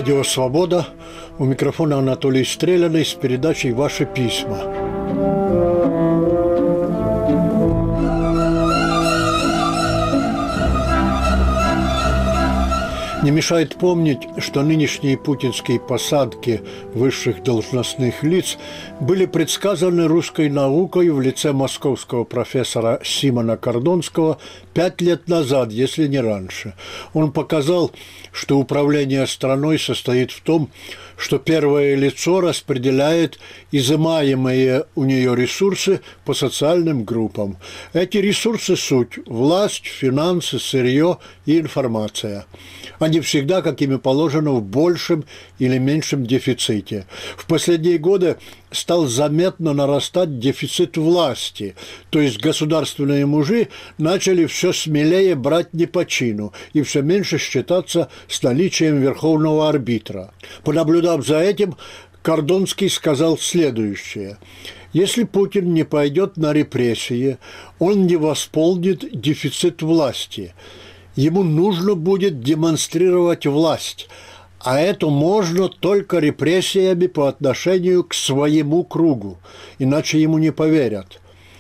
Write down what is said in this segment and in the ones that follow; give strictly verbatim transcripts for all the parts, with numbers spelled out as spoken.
Радио «Свобода». У микрофона Анатолий Стреляный с передачей «Ваши письма». Не мешает помнить, что нынешние путинские посадки высших должностных лиц были предсказаны русской наукой в лице московского профессора Симона Кордонского пять лет назад, если не раньше. Он показал, что управление страной состоит в том, что первое лицо распределяет изымаемые у нее ресурсы по социальным группам. Эти ресурсы – суть – власть, финансы, сырье и информация. Они всегда, как ими положено, в большем или меньшем дефиците. В последние годы стал заметно нарастать дефицит власти, то есть государственные мужи начали все смелее брать не по чину и все меньше считаться с наличием верховного арбитра. Понаблюдав за этим, Кордонский сказал следующее: «Если Путин не пойдет на репрессии, он не восполнит дефицит власти. Ему нужно будет демонстрировать власть, а это можно только репрессиями по отношению к своему кругу, иначе ему не поверят».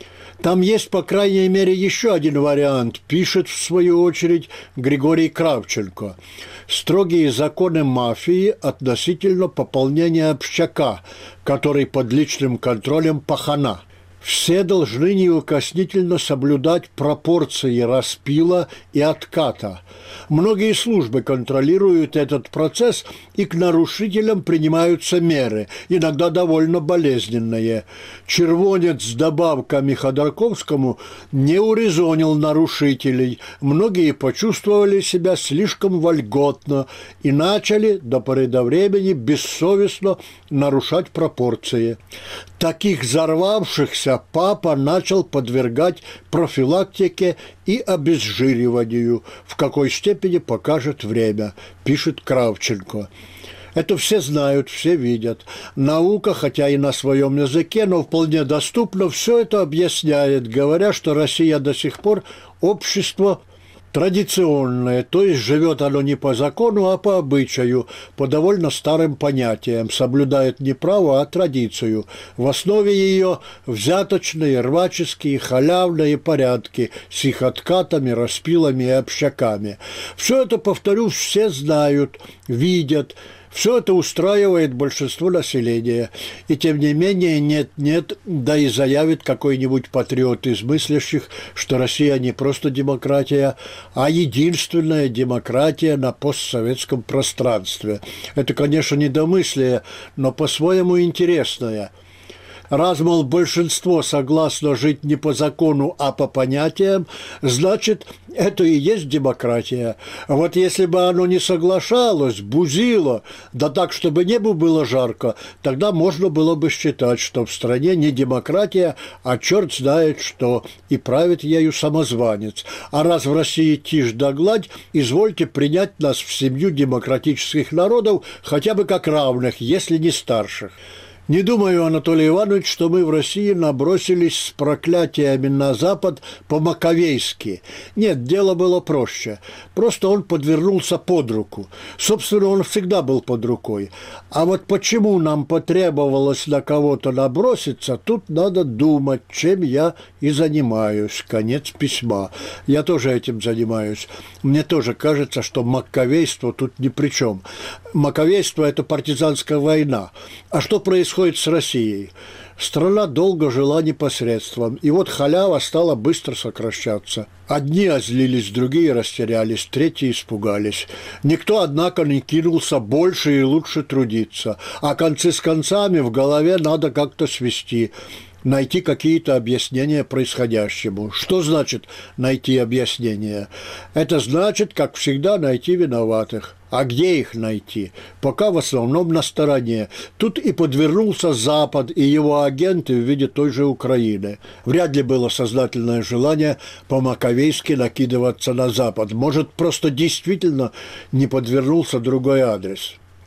Там есть, по крайней мере, еще один вариант, пишет, в свою очередь, Григорий Кравченко. Строгие законы мафии относительно пополнения общака, который под личным контролем пахана. Все должны неукоснительно соблюдать пропорции распила и отката. Многие службы контролируют этот процесс, и к нарушителям принимаются меры, иногда довольно болезненные. Червонец с добавками Ходорковскому не урезонил нарушителей. Многие почувствовали себя слишком вольготно и начали до поры до времени бессовестно нарушать пропорции. Таких взорвавшихся папа начал подвергать профилактике и обезжириванию. В какой степени покажет время, пишет Кравченко. Это все знают, все видят. Наука, хотя и на своем языке, но вполне доступно, все это объясняет, говоря, что Россия до сих пор общество традиционное, то есть живет оно не по закону, а по обычаю, по довольно старым понятиям, соблюдает не право, а традицию. В основе ее взяточные, рваческие, халявные порядки с их откатами, распилами и общаками. Все это, повторюсь, все знают, видят. Все это устраивает большинство населения. И тем не менее, нет-нет, да и заявит какой-нибудь патриот из мыслящих, что Россия не просто демократия, а единственная демократия на постсоветском пространстве. Это, конечно, недомыслие, но по-своему интересное. Раз, мол, большинство согласно жить не по закону, а по понятиям, значит, это и есть демократия. А вот если бы оно не соглашалось, бузило, да так, чтобы небу было жарко, тогда можно было бы считать, что в стране не демократия, а черт знает что, и правит ею самозванец. А раз в России тишь да гладь, извольте принять нас в семью демократических народов хотя бы как равных, если не старших. Не думаю, Анатолий Иванович, что мы в России набросились с проклятиями на Запад по-маковейски. Нет, дело было проще. Просто он подвернулся под руку. Собственно, он всегда был под рукой. А вот почему нам потребовалось на кого-то наброситься, тут надо думать, чем я и занимаюсь. Конец письма. Я тоже этим занимаюсь. Мне тоже кажется, что маковейство тут ни при чем. Маковейство – это партизанская война. А что происходит с Россией? Страна долго жила непосредством, и вот халява стала быстро сокращаться. Одни озлились, другие растерялись, третьи испугались. Никто, однако, не кинулся больше и лучше трудиться, а концы с концами в голове надо как-то свести, найти какие-то объяснения происходящему. Что значит найти объяснения? Это значит, как всегда, найти виноватых. А где их найти? Пока в основном на стороне. Тут и подвернулся Запад и его агенты в виде той же Украины. Вряд ли было сознательное желание по-маковейски накидываться на Запад. Может, просто действительно не подвернулся другой адрес.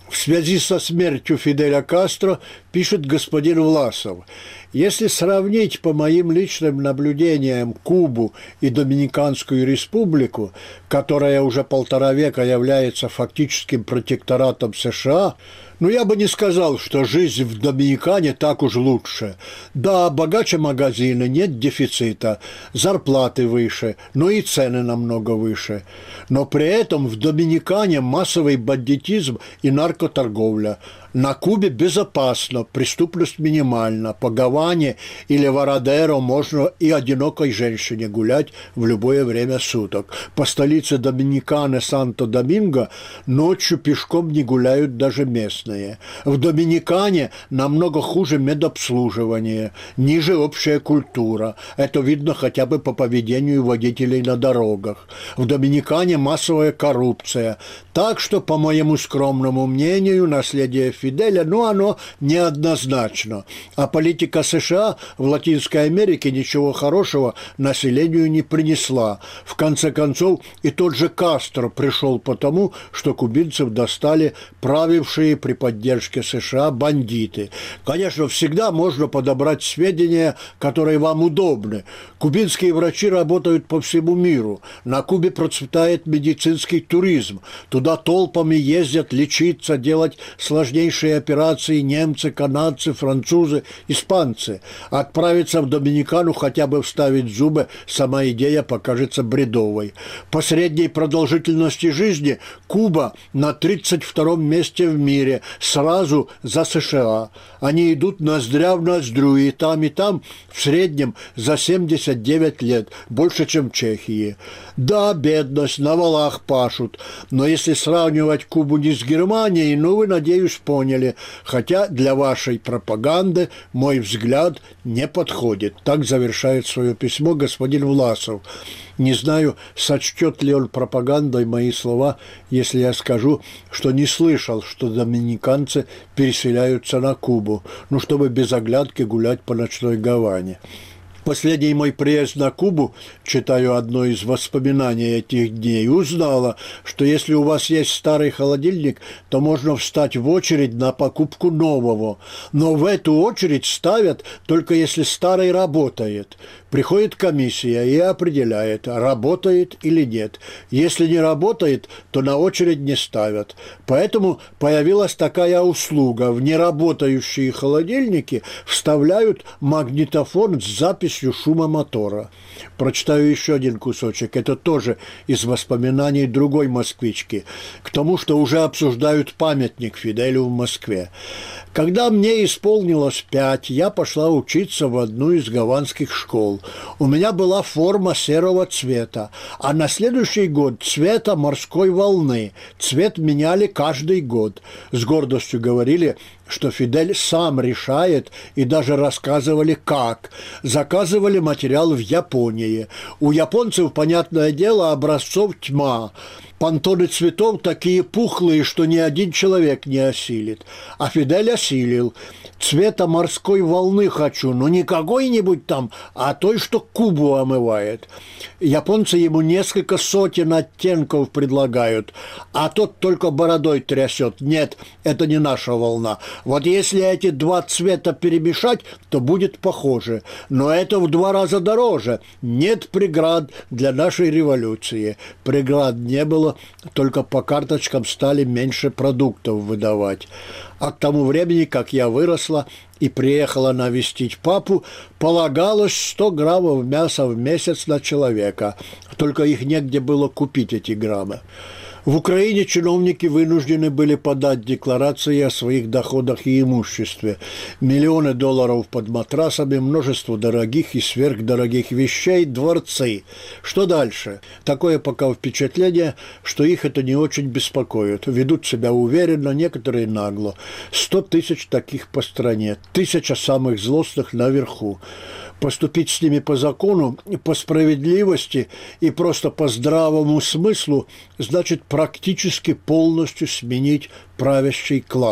В связи со смертью Фиделя Кастро пишет господин Власов: если сравнить по моим личным наблюдениям Кубу и Доминиканскую республику, которая уже полтора века является фактическим протекторатом США, ну, я бы не сказал, что жизнь в Доминикане так уж лучше. Да, богаче магазины, нет дефицита, зарплаты выше, но и цены намного выше. Но при этом в Доминикане массовый бандитизм и наркоторговля. На Кубе безопасно, преступность минимальна. По Гаване или Вородеро можно и одинокой женщине гулять в любое время суток. По столице Доминиканы Санто-Доминго ночью пешком не гуляют даже местные. В Доминикане намного хуже медобслуживание, ниже общая культура. Это видно хотя бы по поведению водителей на дорогах. В Доминикане массовая коррупция. Так что, по моему скромному мнению, наследие Фиделя, ну, оно неоднозначно. А политика США в Латинской Америке ничего хорошего населению не принесла. В конце концов, и тот же Кастро пришел потому, что кубинцев достали правившие при поддержке США бандиты. Конечно, всегда можно подобрать сведения, которые вам удобны. Кубинские врачи работают по всему миру. На Кубе процветает медицинский туризм. Туда толпами ездят лечиться, делать сложнейшие операции немцы, канадцы, французы, испанцы. Отправиться в Доминикану, хотя бы вставить зубы, сама идея покажется бредовой. По средней продолжительности жизни Куба на тридцать втором месте в мире, сразу за США. Они идут ноздря в ноздрю, и там, и там в среднем за семьдесят девять лет, больше, чем в Чехии. Да, бедность, на валах пашут, но если сравнивать Кубу не с Германией, ну, вы, надеюсь, поняли, хотя для вашей пропаганды мой взгляд не подходит. Так завершает свое письмо господин Власов. Не знаю, сочтет ли он пропагандой мои слова, если я скажу, что не слышал, что доминиканцы переселяются на Кубу, ну, чтобы без оглядки гулять по ночной Гаване. Последний мой приезд на Кубу, читаю одно из воспоминаний этих дней, узнала, что если у вас есть старый холодильник, то можно встать в очередь на покупку нового. Но в эту очередь ставят только если старый работает. Приходит комиссия и определяет, работает или нет. Если не работает, то на очередь не ставят. Поэтому появилась такая услуга. В неработающие холодильники вставляют магнитофон с записью шума мотора. Прочитаю еще один кусочек. Это тоже из воспоминаний другой москвички. К тому, что уже обсуждают памятник Фиделю в Москве. Когда мне исполнилось пять, я пошла учиться в одну из гаванских школ. У меня была форма серого цвета, а на следующий год цвета морской волны. Цвет меняли каждый год. С гордостью говорили, что Фидель сам решает, и даже рассказывали как. Заказывали материал в Японии. У японцев, понятное дело, образцов тьма. Пантоны цветов такие пухлые, что ни один человек не осилит. А Фидель осилил. Цвета морской волны хочу, но не какой-нибудь там, а той, что Кубу омывает. Японцы ему несколько сотен оттенков предлагают, а тот только бородой трясет. Нет, это не наша волна. Вот если эти два цвета перемешать, то будет похоже. Но это в два раза дороже. Нет преград для нашей революции. Преград не было, только по карточкам стали меньше продуктов выдавать. А к тому времени, как я выросла и приехала навестить папу, полагалось сто граммов мяса в месяц на человека. Только их негде было купить, эти граммы. В Украине чиновники вынуждены были подать декларации о своих доходах и имуществе. Миллионы долларов под матрасами, множество дорогих и сверхдорогих вещей, дворцы. Что дальше? Такое пока впечатление, что их это не очень беспокоит. Ведут себя уверенно, некоторые нагло. Сто тысяч таких по стране, тысяча самых злостных наверху. Поступить с ними по закону, по справедливости и просто по здравому смыслу значит практически полностью сменить правящий класс.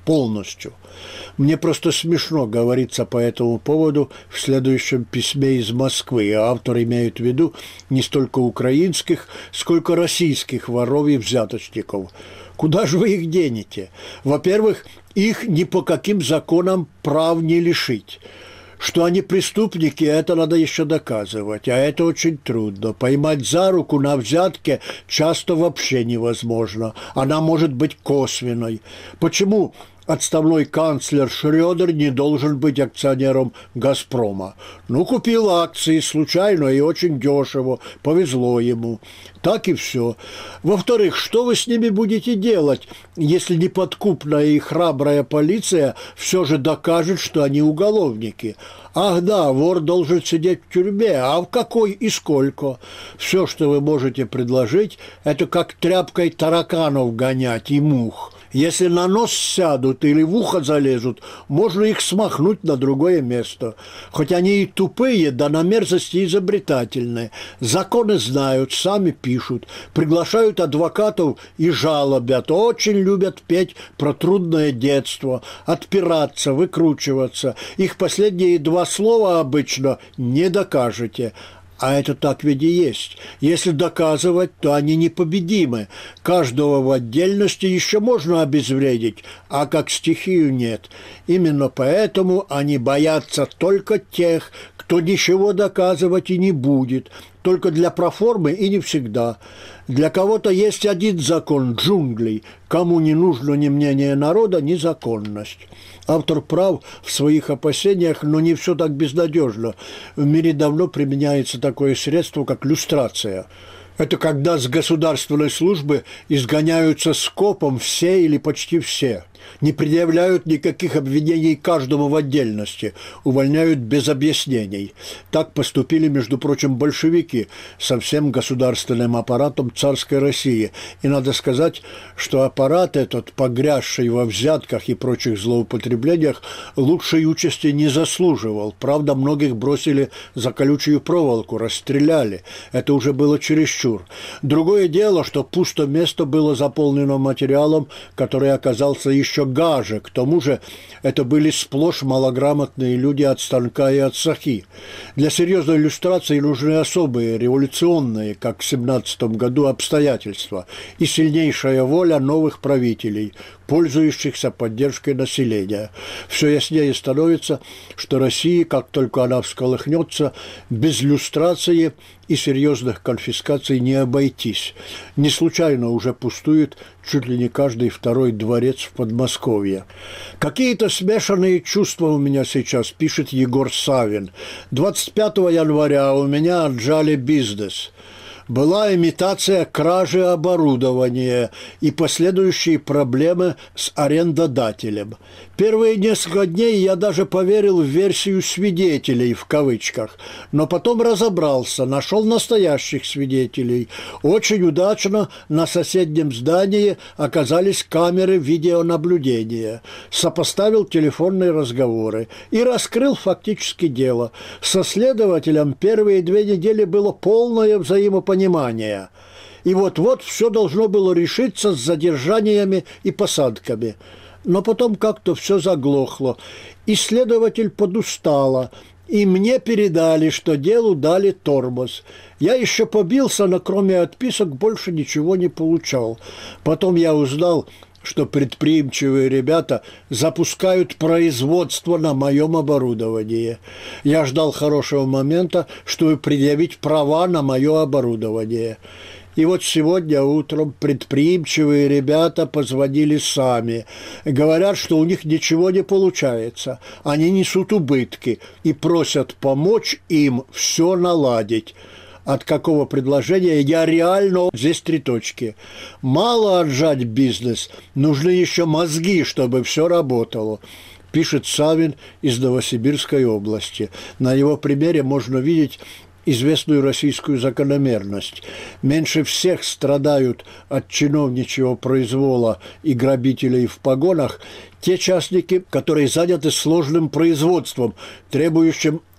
полностью. Мне просто смешно говорится по этому поводу в следующем письме из Москвы. И автор имеет в виду не столько украинских, сколько российских воров и взяточников. Куда же вы их денете? Во-первых, их ни по каким законам прав не лишить. Что они преступники, это надо еще доказывать, а это очень трудно. Поймать за руку на взятке часто вообще невозможно. Она может быть косвенной. Почему отставной канцлер Шрёдер не должен быть акционером «Газпрома»? Ну, купил акции случайно и очень дешево, повезло ему. Так и все. Во-вторых, что вы с ними будете делать, если неподкупная и храбрая полиция все же докажет, что они уголовники? Ах да, вор должен сидеть в тюрьме, а в какой и сколько? Все, что вы можете предложить, это как тряпкой тараканов гонять и мух. Если на нос сядут или в ухо залезут, можно их смахнуть на другое место. Хоть они и тупые, да на мерзости изобретательные. Законы знают, сами пишут, приглашают адвокатов и жалобят. Очень любят петь про трудное детство, отпираться, выкручиваться. Их последние два слова обычно «не докажете». А это так ведь и есть. Если доказывать, то они непобедимы. Каждого в отдельности еще можно обезвредить, а как стихию нет. Именно поэтому они боятся только тех, кто ничего доказывать и не будет. Только для проформы и не всегда. Для кого-то есть один закон джунглей. Кому не нужно ни мнение народа, ни законность. Автор прав в своих опасениях, но не все так безнадежно. В мире давно применяется такое средство, как люстрация. Это когда с государственной службы изгоняются скопом все или почти все. Не предъявляют никаких обвинений каждому в отдельности, увольняют без объяснений. Так поступили, между прочим, большевики со всем государственным аппаратом царской России. И надо сказать, что аппарат этот, погрязший во взятках и прочих злоупотреблениях, лучшей участи не заслуживал. Правда, многих бросили за колючую проволоку, расстреляли. Это уже было чересчур. Другое дело, что пусто место было заполнено материалом, который оказался еще еще гаже. К тому же это были сплошь малограмотные люди от станка и от сахи. Для серьезной иллюстрации нужны особые, революционные, как в семнадцатом году, обстоятельства и сильнейшая воля новых правителей, пользующихся поддержкой населения. Все яснее становится, что России, как только она всколыхнется, без люстрации и серьезных конфискаций не обойтись. Не случайно уже пустует чуть ли не каждый второй дворец в Подмосковье. «Какие-то смешанные чувства у меня сейчас», пишет Егор Савин. «двадцать пятого января у меня отжали бизнес. Была имитация кражи оборудования и последующие проблемы с арендодателем. Первые несколько дней я даже поверил в версию свидетелей, в кавычках, но потом разобрался, нашел настоящих свидетелей. Очень удачно на соседнем здании оказались камеры видеонаблюдения. Сопоставил телефонные разговоры и раскрыл фактически дело. Со следователем первые две недели было полное взаимопонимание. И вот-вот все должно было решиться с задержаниями и посадками. Но потом как-то все заглохло. Исследователь подустала, и мне передали, что делу дали тормоз. Я еще побился, но кроме отписок больше ничего не получал. Потом я узнал, что предприимчивые ребята запускают производство на моем оборудовании. Я ждал хорошего момента, чтобы предъявить права на мое оборудование. И вот сегодня утром предприимчивые ребята позвонили сами. Говорят, что у них ничего не получается. Они несут убытки и просят помочь им все наладить. От какого предложения я реально... Здесь три точки. Мало отжать бизнес, нужны еще мозги, чтобы все работало, пишет Савин из Новосибирской области. На его примере можно видеть известную российскую закономерность. Меньше всех страдают от чиновничьего произвола и грабителей в погонах те частники, которые заняты сложным производством, требующим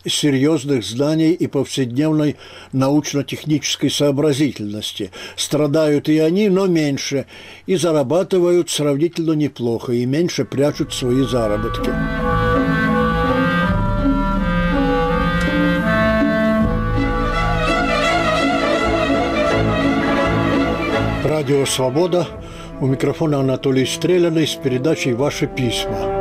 серьезных знаний и повседневной научно-технической сообразительности. Страдают и они, но меньше, и зарабатывают сравнительно неплохо, и меньше прячут свои заработки. Радио «Свобода». У микрофона Анатолий Стреляный с передачей «Ваши письма».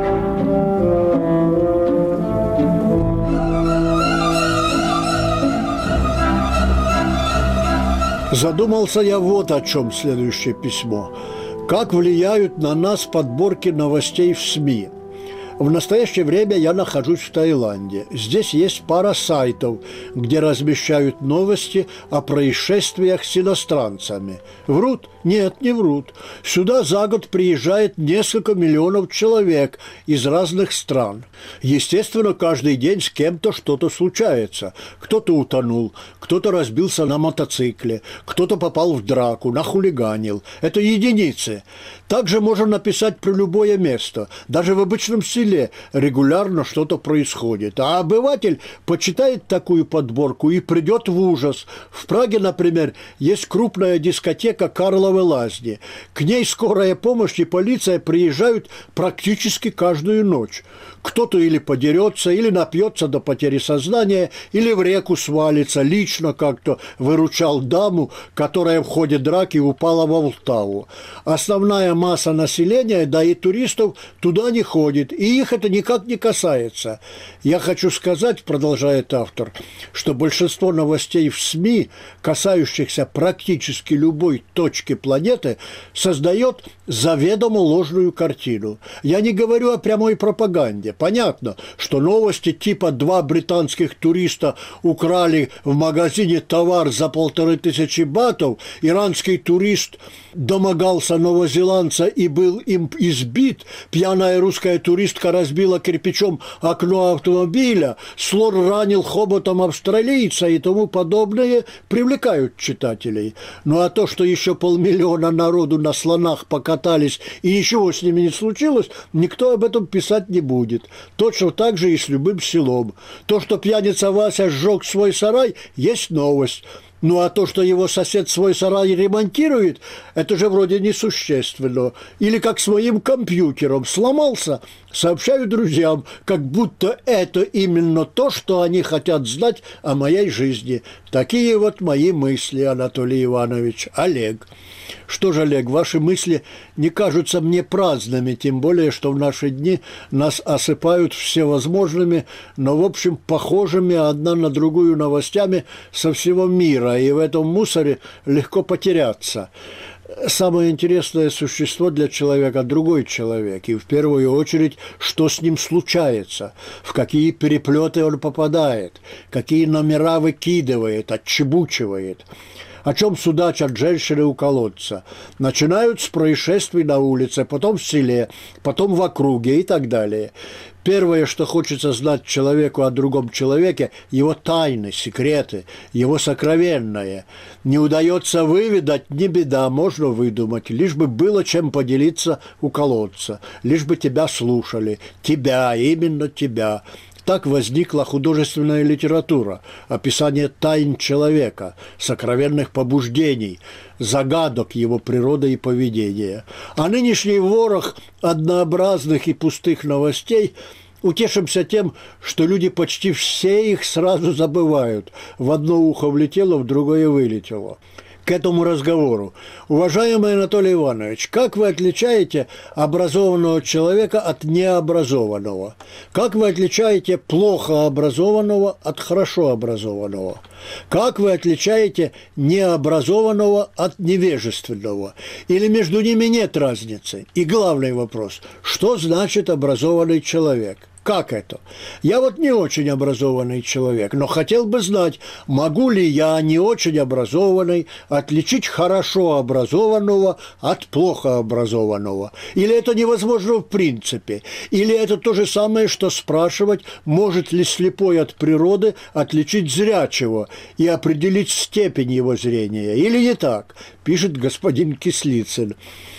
Задумался я вот о чем следующее письмо. Как влияют на нас подборки новостей в СМИ? В настоящее время я нахожусь в Таиланде. Здесь есть пара сайтов, где размещают новости о происшествиях с иностранцами. Врут? Нет, не врут. Сюда за год приезжает несколько миллионов человек из разных стран. Естественно, каждый день с кем-то что-то случается. Кто-то утонул, кто-то разбился на мотоцикле, кто-то попал в драку, нахулиганил. Это единицы. Также можно написать про любое место. Даже в обычном селе регулярно что-то происходит. А обыватель почитает такую подборку и придет в ужас. В Праге, например, есть крупная дискотека «Карловы лазни». К ней скорая помощь и полиция приезжают практически каждую ночь. Кто-то или подерется, или напьется до потери сознания, или в реку свалится. Лично как-то выручал даму, которая в ходе драки упала во Влтаву. Основная масса населения, да и туристов, туда не ходит, и их это никак не касается. Я хочу сказать, продолжает автор, что большинство новостей в СМИ, касающихся практически любой точки планеты, создает заведомо ложную картину. Я не говорю о прямой пропаганде. Понятно, что новости типа «два британских туриста украли в магазине товар за полторы тысячи батов», «иранский турист домогался новозеландца и был им избит», «пьяная русская туристка разбила кирпичом окно автомобиля», «слон ранил хоботом австралийца» и тому подобное привлекают читателей. Ну а то, что еще полмиллиона народу на слонах покатались и ничего с ними не случилось, никто об этом писать не будет. Точно так же и с любым селом. То, что пьяница Вася сжег свой сарай, есть новость. Ну а то, что его сосед свой сарай ремонтирует, это же вроде несущественно. Или как с моим компьютером сломался, сообщаю друзьям, как будто это именно то, что они хотят знать о моей жизни. Такие вот мои мысли, Анатолий Иванович. Олег. Что же, Олег, ваши мысли не кажутся мне праздными, тем более, что в наши дни нас осыпают всевозможными, но, в общем, похожими одна на другую новостями со всего мира, и в этом мусоре легко потеряться. Самое интересное существо для человека – другой человек, и в первую очередь, что с ним случается, в какие переплеты он попадает, какие номера выкидывает, отчебучивает. О чем судачат женщины у колодца. Начинают с происшествий на улице, потом в селе, потом в округе и так далее. Первое, что хочется знать человеку о другом человеке – его тайны, секреты, его сокровенное. Не удается выведать – не беда, можно выдумать, лишь бы было чем поделиться у колодца, лишь бы тебя слушали, тебя, именно тебя. Так возникла художественная литература, описание тайн человека, сокровенных побуждений, загадок его природы и поведения. А нынешний ворох однообразных и пустых новостей утешимся тем, что люди почти все их сразу забывают. В одно ухо влетело, в другое вылетело. К этому разговору. Уважаемый Анатолий Иванович, как вы отличаете образованного человека от необразованного? Как вы отличаете плохо образованного от хорошо образованного? Как вы отличаете необразованного от невежественного? Или между ними нет разницы? И главный вопрос, что значит образованный человек? Как это? Я вот не очень образованный человек, но хотел бы знать, могу ли я, не очень образованный, отличить хорошо образованного от плохо образованного? Или это невозможно в принципе? Или это то же самое, что спрашивать, может ли слепой от природы отличить зрячего и определить степень его зрения? Или не так? Пишет господин Кислицын.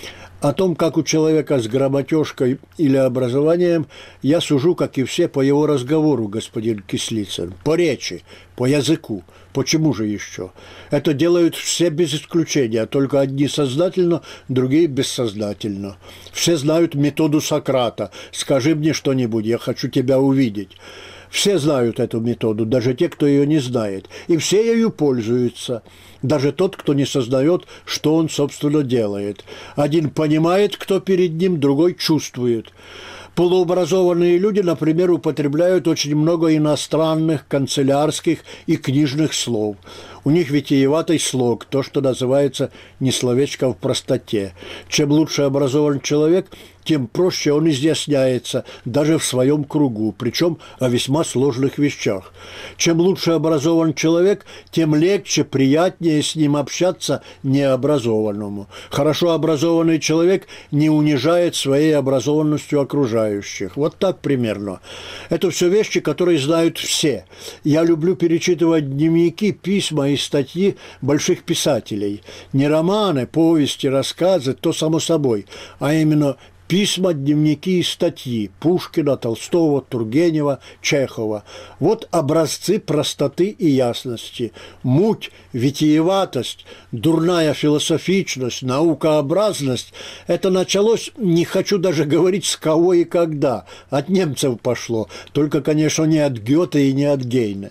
О том, как у человека с грамотежкой или образованием, я сужу, как и все, по его разговору, господин Кислицын, по речи, по языку. Почему же еще? Это делают все без исключения, только одни сознательно, другие бессознательно. Все знают методу Сократа «скажи мне что-нибудь, я хочу тебя увидеть». Все знают эту методу, даже те, кто ее не знает, и все ею пользуются. Даже тот, кто не сознает, что он, собственно, делает. Один понимает, кто перед ним, другой чувствует. Полуобразованные люди, например, употребляют очень много иностранных, канцелярских и книжных слов. У них витиеватый слог, то, что называется «не словечко в простоте». Чем лучше образован человек, тем проще он изъясняется, даже в своем кругу, причем о весьма сложных вещах. Чем лучше образован человек, тем легче, приятнее с ним общаться необразованному. Хорошо образованный человек не унижает своей образованностью окружающих. Вот так примерно. Это все вещи, которые знают все. Я люблю перечитывать дневники, письма и статьи больших писателей. Не романы, повести, рассказы, то само собой, а именно письма, дневники и статьи Пушкина, Толстого, Тургенева, Чехова. Вот образцы простоты и ясности. Муть, витиеватость, дурная философичность, наукообразность – это началось, не хочу даже говорить с кого и когда, от немцев пошло, только, конечно, не от Гёте и не от Гейне.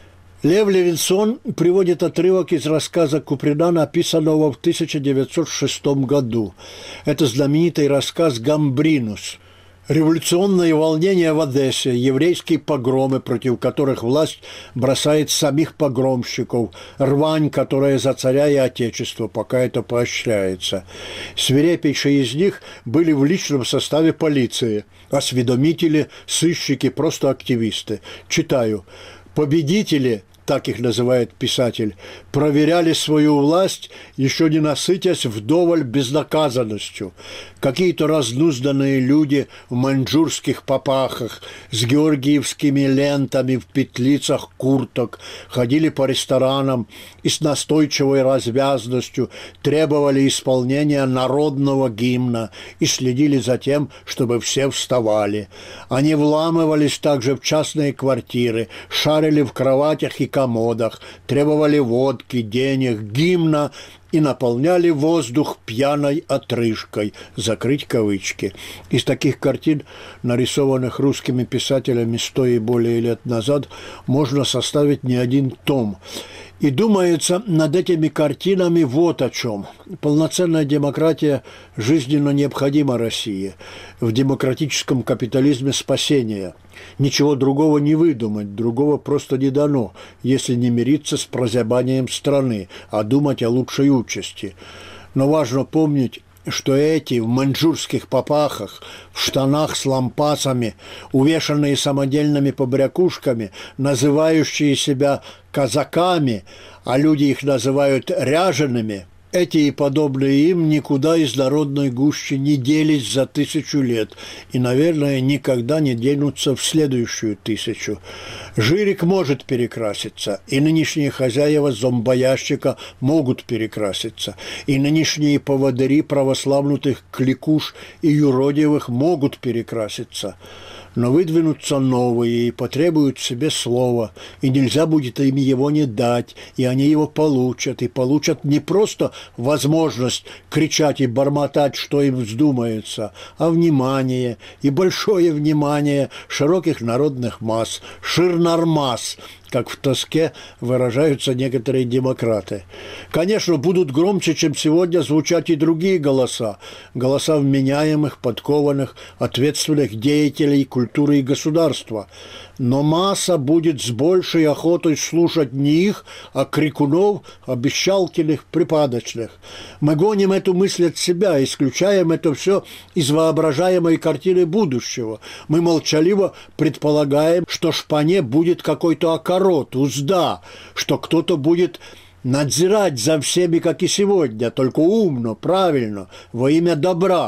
Лев Левинсон приводит отрывок из рассказа Куприна, написанного в тысяча девятьсот шестом году. Это знаменитый рассказ «Гамбринус». Революционные волнения в Одессе, еврейские погромы, против которых власть бросает самих погромщиков, рвань, которая за царя и отечество, пока это поощряется. Свирепейшие из них были в личном составе полиции, осведомители, сыщики, просто активисты. Читаю. Победители, так их называет писатель, проверяли свою власть, еще не насытясь вдоволь безнаказанностью. Какие-то разнузданные люди в маньчжурских папахах с георгиевскими лентами в петлицах курток ходили по ресторанам и с настойчивой развязностью требовали исполнения народного гимна и следили за тем, чтобы все вставали. Они вламывались также в частные квартиры, шарили в кроватях и комодах, требовали водки, денег, гимна и наполняли воздух пьяной отрыжкой, закрыть кавычки. Из таких картин, нарисованных русскими писателями сто и более лет назад, можно составить не один том. И думается над этими картинами вот о чем. Полноценная демократия жизненно необходима России. В демократическом капитализме спасение. Ничего другого не выдумать, другого просто не дано, если не мириться с прозябанием страны, а думать о лучшей участи. Но важно помнить, что эти в маньчжурских папахах, в штанах с лампасами, увешанные самодельными побрякушками, называющие себя казаками, а люди их называют ряжеными, эти и подобные им никуда из народной гущи не делись за тысячу лет и, наверное, никогда не денутся в следующую тысячу. Жирик может перекраситься, и нынешние хозяева зомбоящика могут перекраситься, и нынешние поводыри православнутых кликуш и юродивых могут перекраситься. Но выдвинутся новые и потребуют себе слова, и нельзя будет им его не дать, и они его получат, и получат не просто возможность кричать и бормотать, что им вздумается, а внимание, и большое внимание широких народных масс, ширнормасс, как в тоске выражаются некоторые демократы. Конечно, будут громче, чем сегодня, звучать и другие голоса. Голоса вменяемых, подкованных, ответственных деятелей культуры и государства. Но масса будет с большей охотой слушать не их, а крикунов, обещалкиных, припадочных. Мы гоним эту мысль от себя, исключаем это все из воображаемой картины будущего. Мы молчаливо предполагаем, что шпане будет какой-то окорот, узда, что кто-то будет надзирать за всеми, как и сегодня, только умно, правильно, во имя добра.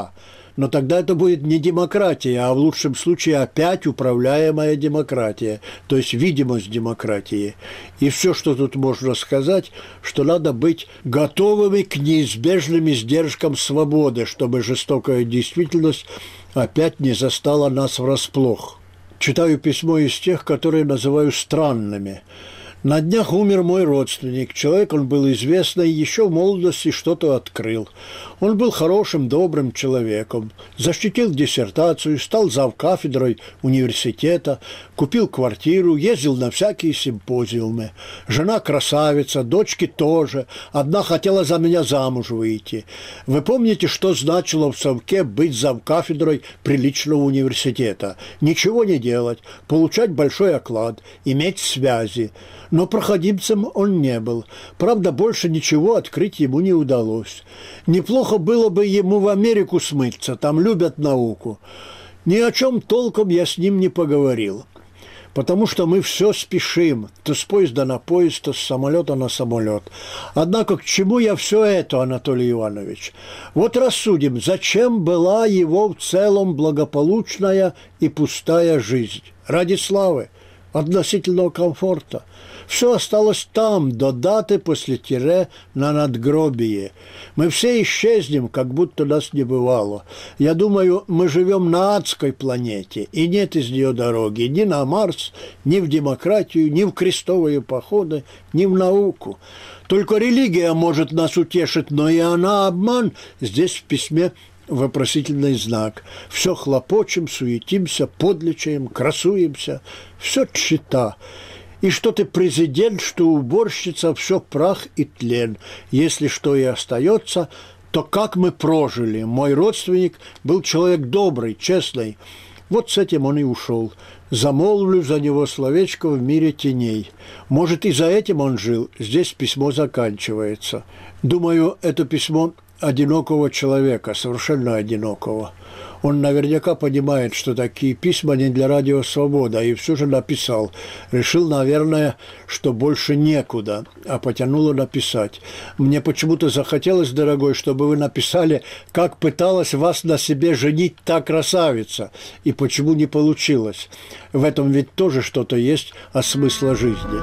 но тогда это будет не демократия, а в лучшем случае опять управляемая демократия, то есть видимость демократии. И все, что тут можно сказать, что надо быть готовыми к неизбежным издержкам свободы, чтобы жестокая действительность опять не застала нас врасплох. Читаю письмо из тех, которые называю странными. На днях умер мой родственник. Человек, он был известный, еще в молодости что-то открыл. Он был хорошим, добрым человеком. Защитил диссертацию, стал завкафедрой университета, купил квартиру, ездил на всякие симпозиумы. Жена красавица, дочки тоже. Одна хотела за меня замуж выйти. Вы помните, что значило в совке быть завкафедрой приличного университета? Ничего не делать, получать большой оклад, иметь связи. Но проходимцем он не был. Правда, больше ничего открыть ему не удалось. Неплохо было бы ему в Америку смыться, там любят науку. Ни о чем толком я с ним не поговорил. Потому что мы все спешим, то с поезда на поезд, то с самолета на самолет. Однако к чему я все это, Анатолий Иванович? Вот рассудим, зачем была его в целом благополучная и пустая жизнь? Ради славы, относительного комфорта. Все осталось там, до даты после тире на надгробие. Мы все исчезнем, как будто нас не бывало. Я думаю, мы живем на адской планете, и нет из нее дороги ни на Марс, ни в демократию, ни в крестовые походы, ни в науку. Только религия может нас утешить, но и она обман. Здесь в письме вопросительный знак. Все хлопочем, суетимся, подлечаем, красуемся. Все тщета. И что ты президент, что уборщица, все прах и тлен. Если что и остается, то как мы прожили. Мой родственник был человек добрый, честный. Вот с этим он и ушел. Замолвлю за него словечко в мире теней. Может, и за этим он жил. Здесь письмо заканчивается. Думаю, это письмо одинокого человека, совершенно одинокого. Он наверняка понимает, что такие письма не для радио «Свобода», и все же написал. Решил, наверное, что больше некуда, а потянуло написать. Мне почему-то захотелось, дорогой, чтобы вы написали, как пыталась вас на себе женить та красавица, и почему не получилось. В этом ведь тоже что-то есть о смысле жизни.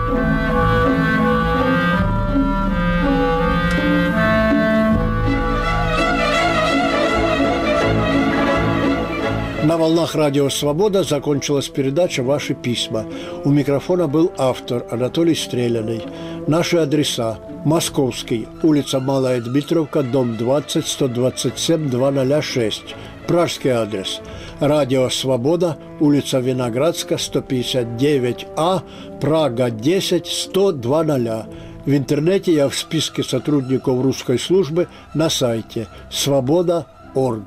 На волнах радио «Свобода» закончилась передача «Ваши письма». У микрофона был автор Анатолий Стреляный. Наши адреса: Московский, улица Малая Дмитровка, дом двадцать, сто двадцать семь, двести шесть. Пражский адрес: радио «Свобода», улица Виноградска, сто пятьдесят девять А, Прага, десять, сто, двести. В интернете я в списке сотрудников русской службы на сайте свобода точка орг.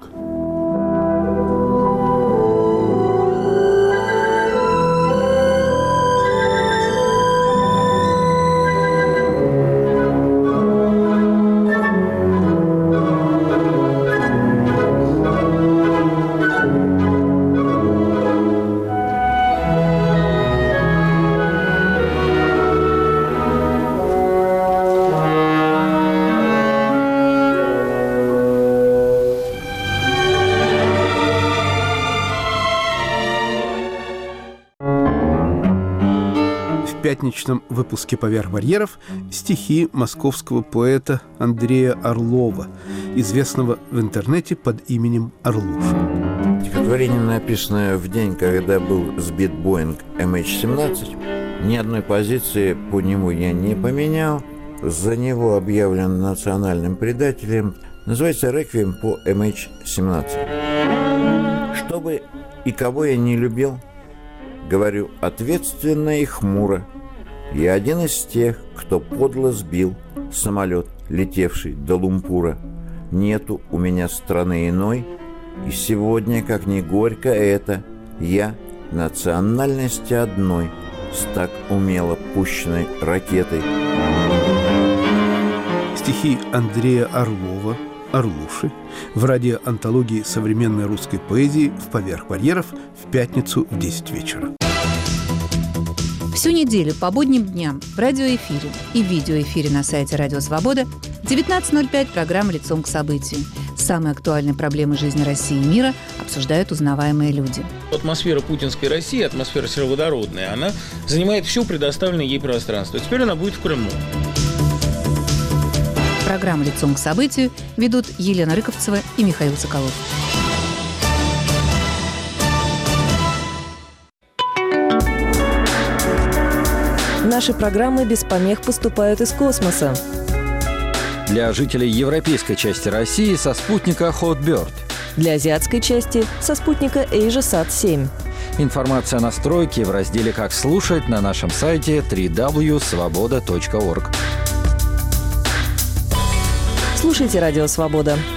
В пятничном выпуске «Поверх барьеров» стихи московского поэта Андрея Орлова, известного в интернете под именем Орлуша. Стихотворение, написанное в день, когда был сбит Боинг эм эйч семнадцать. Ни одной позиции по нему я не поменял. За него объявлен национальным предателем. Называется «Реквием по эм эйч семнадцать». Что бы и кого я не любил, говорю ответственно и хмуро. Я один из тех, кто подло сбил самолет, летевший до Лумпура. Нету у меня страны иной, и сегодня, как ни горько это, я национальности одной с так умело пущенной ракетой. Стихи Андрея Орлова «Орлуши» в радиоантологии современной русской поэзии в «Поверх барьеров» в пятницу в десять вечера. Всю неделю по будним дням в радиоэфире и видеоэфире на сайте «Радио Свобода» в девятнадцать ноль пять программа «Лицом к событию». самые актуальные проблемы жизни России и мира обсуждают узнаваемые люди. Атмосфера путинской России, атмосфера сероводородная, она занимает все предоставленное ей пространство. Теперь она будет в Крыму. Программу «Лицом к событию» ведут Елена Рыковцева и Михаил Соколов. Наши программы без помех поступают из космоса. Для жителей европейской части России со спутника Hotbird. Для азиатской части со спутника AsiaSat семь. Информация о настройке в разделе «Как слушать» на нашем сайте дабл-ю дабл ю дабл ю точка свобода точка орг. Слушайте «Радио Свобода».